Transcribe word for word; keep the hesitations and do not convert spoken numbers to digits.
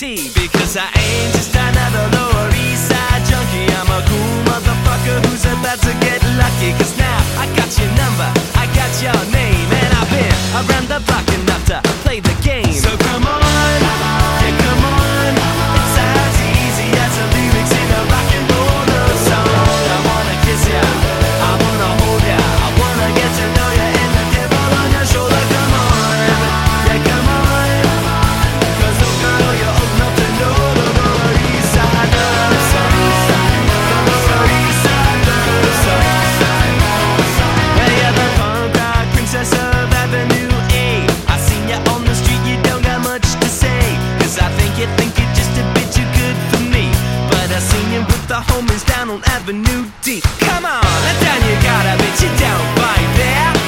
T. Because I ain't just another Lower East Side junkie. I'm a cool motherfucker who's about to get lucky. Cause now I got your number, I got your name, and I've been around the block enough to play the game. So come on, yeah, come on. It's as easy as the lyrics in a rock and roll love song. I wanna kiss ya, I wanna hold ya, I wanna get to know ya, and the devil on your shoulder. Come on, yeah, come on. Cause oh girl, you're old enough to know the Lower East Side love song. The Lower East Side love song. Yeah, you're the punk rock princess of Avenue A. I seen ya on the street, you don't got much to say. Cause I think you think you're just a bit too good for me. But I seen you with the homies down on Avenue D. Come on, let down your guard, I bet you don't fight there.